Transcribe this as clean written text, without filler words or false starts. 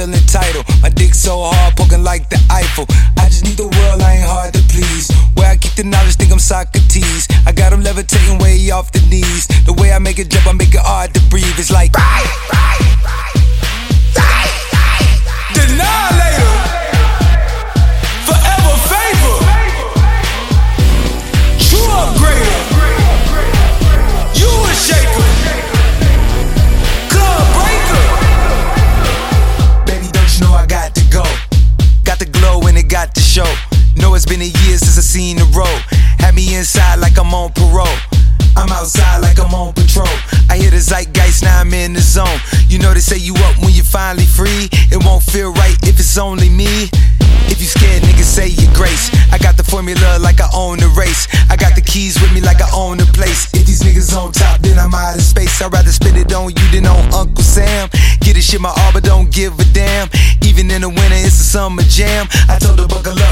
feel entitled. My dick so hard, poking like the Eiffel. I just need the world, I ain't hard to please. Where I keep the knowledge, think I'm Socrates. I got them levitating way off the knees. The way I make it jump, I make it hard to breathe. It's like Denialator, forever favor, true upgrader, you a shaker, club breaker. Baby, don't you know I got to go? Got the glow and it got to show. Know it's been a year since I seen the road. Had me inside like I'm on parole. I'm outside like I'm on patrol. I hear the zeitgeist, now I'm in the zone. You know they say you up when you're finally free. It won't feel right if it's only me. If you scared, niggas say your grace. I got the formula like I own the race. I got the keys with me like I own the place. If these niggas on top, then I'm out of space. I'd rather spend it on you than on Uncle Sam. Get this shit my all, but don't give a damn. Even in the winter, it's a summer jam. I told her buckle